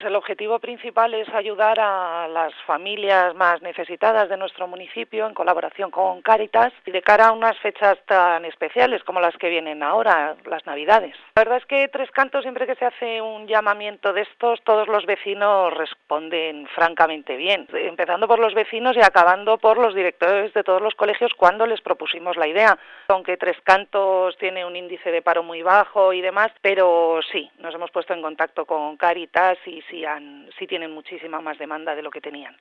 El objetivo principal es ayudar a las familias más necesitadas de nuestro municipio en colaboración con Cáritas y de cara a unas fechas tan especiales como las que vienen ahora, las Navidades. La verdad es que Tres Cantos, siempre que se hace un llamamiento de estos, todos los vecinos responden francamente bien, empezando por los vecinos y acabando por los directores de todos los colegios cuando les propusimos la idea. Aunque Tres Cantos tiene un índice de paro muy bajo y demás, pero sí, nos hemos puesto en contacto con Cáritas y sí tienen muchísima más demanda de lo que tenían.